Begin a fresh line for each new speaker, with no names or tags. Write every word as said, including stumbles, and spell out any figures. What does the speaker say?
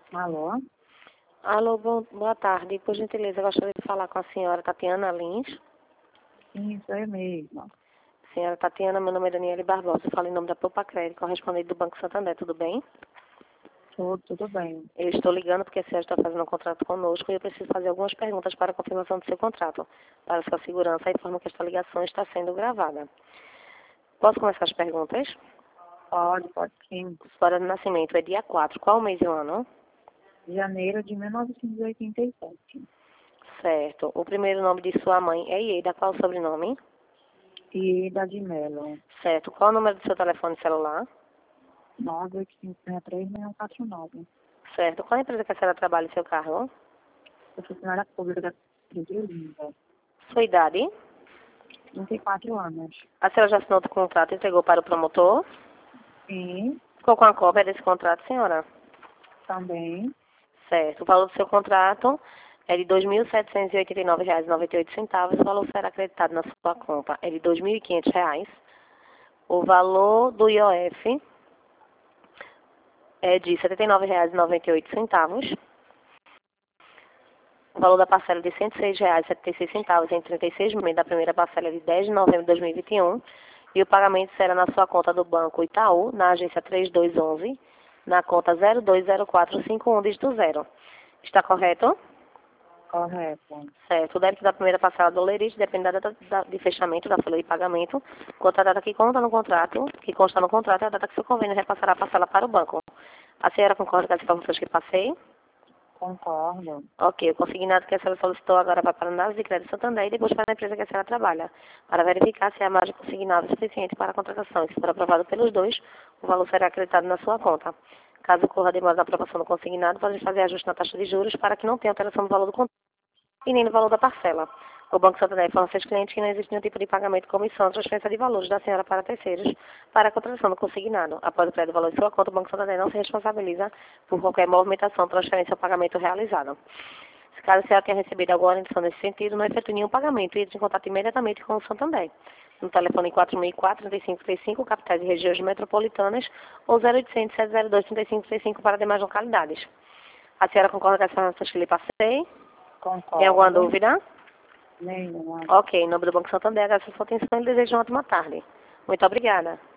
Alô?
Alô, bom- boa tarde. Por gentileza, eu gostaria de falar com a senhora Tatiana Lins.
Sim, sou eu mesma.
Senhora Tatiana, meu nome é Daniele Barbosa, eu falo em nome da Poupa Crédito, correspondente do Banco Santander, tudo bem?
Tudo, tudo bem.
Eu estou ligando porque a senhora está fazendo um contrato conosco e eu preciso fazer algumas perguntas para a confirmação do seu contrato. Para sua segurança, informo que esta ligação está sendo gravada. Posso começar as perguntas?
Pode, pode sim.
História de nascimento é dia quatro. Qual o mês e o ano?
Janeiro de mil novecentos e oitenta e sete.
Certo. O primeiro nome de sua mãe é Ieda. Qual o sobrenome?
E da de Melo.
Certo. Qual o número do seu telefone celular?
nove oito cinco seis três seis um quatro nove.
Certo. Qual a empresa que a senhora trabalha em seu cargo?
Eu sou funcionária pública da Prefeitura de Olinda.
Sua idade?
trinta e quatro anos.
A senhora já assinou o contrato e entregou para o promotor?
Sim,
Ficou com a cópia desse contrato, senhora?
também.
Certo. O valor do seu contrato é de dois mil setecentos e oitenta e nove reais e noventa e oito centavos. O valor será acreditado na sua conta é de dois mil e quinhentos reais. O valor do I O F é de setenta e nove reais e noventa e oito centavos. O valor da parcela é de cento e seis reais e setenta e seis centavos em trinta e seis meses. Da primeira parcela é de dez de novembro de dois mil e vinte e um. E o pagamento será na sua conta do Banco Itaú, na agência três dois um um, na conta zero dois zero quatro cinco um, dígito zero. Está correto?
Correto.
Certo. O débito da primeira parcela do Lerite depende da data da- de fechamento da folha de pagamento. Quanto à data que conta no contrato, que consta no contrato, é a data que seu convênio repassará a parcela para o banco. A senhora concorda com as informações que passei?
Concordo.
Ok, o consignado que a senhora solicitou agora vai para a análise de crédito Santander e depois para a empresa que a senhora trabalha, para verificar se a margem consignada é suficiente para a contratação. E se for aprovado pelos dois, o valor será acreditado na sua conta. Caso ocorra demora da aprovação do consignado, pode fazer ajuste na taxa de juros para que não tenha alteração no valor do contrato e nem no valor da parcela. O Banco Santander informa seus clientes que não existe nenhum tipo de pagamento de comissão ou transferência de valores da senhora para terceiros para a contratação do consignado. Após o crédito do valor de sua conta, o Banco Santander não se responsabiliza por qualquer movimentação, transferência ou pagamento realizado. Se caso a senhora tenha recebido alguma orientação nesse sentido, não efetue nenhum pagamento e entre em contato imediatamente com o Santander. No telefone quatro seis quatro, três cinco três cinco, capitais e regiões metropolitanas, ou zero oitocentos, sete zero dois, trinta e cinco trinta e cinco para demais localidades. A senhora concorda com as informações que lhe passei? Tem alguma
Concordo.
dúvida?
Nenhuma.
Ok, em nome do Banco Santander, agradeço a sua atenção e desejo uma ótima tarde. Muito obrigada.